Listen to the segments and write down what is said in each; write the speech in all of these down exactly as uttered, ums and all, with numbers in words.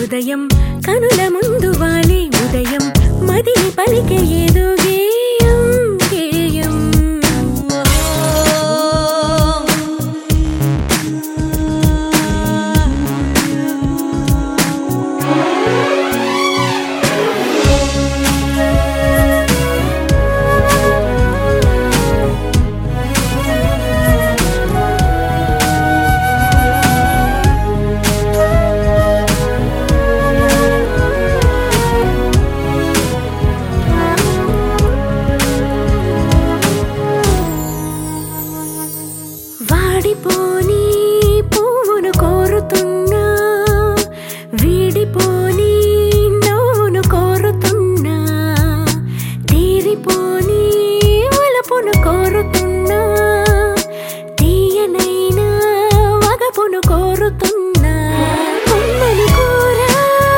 హృదయం కనుల ముందు వాలే ఉదయం మదిని పలికే ఏదో గేయం గేయం వాడిపోని పువ్వును కోరుతున్నా వీడిపోని నవ్వును కోరుతున్నా తీరిపోని వలపును కోరుతున్నా తీయనైనా వగపును కోరుతున్నా అమ్మను కోరా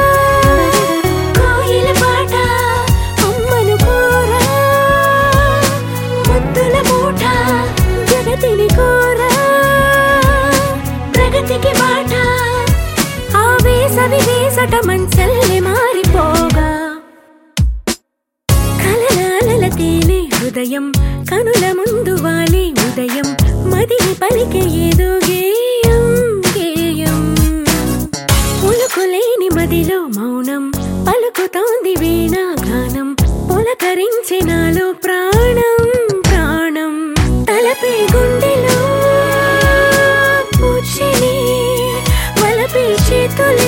కోయిల పాట అమ్మను కోరా ముద్దుల మూట జగతిని కోరా ప్రగతికి బాట ఆవేశ వివేశట మంచల్లె మారిపోగా కలలాలల తేలే హృదయం కనుల ముందు వాలే ఉదయం మదిని పలికే ఏదో గేయం గేయం పులుకులేని మదిలో మౌనం పలుకుతోంది వీణా గానం పులకరించే నాలో ప్రాణం ప్రాణం తలపే గుండెలో పూచిని వలపే చేతులే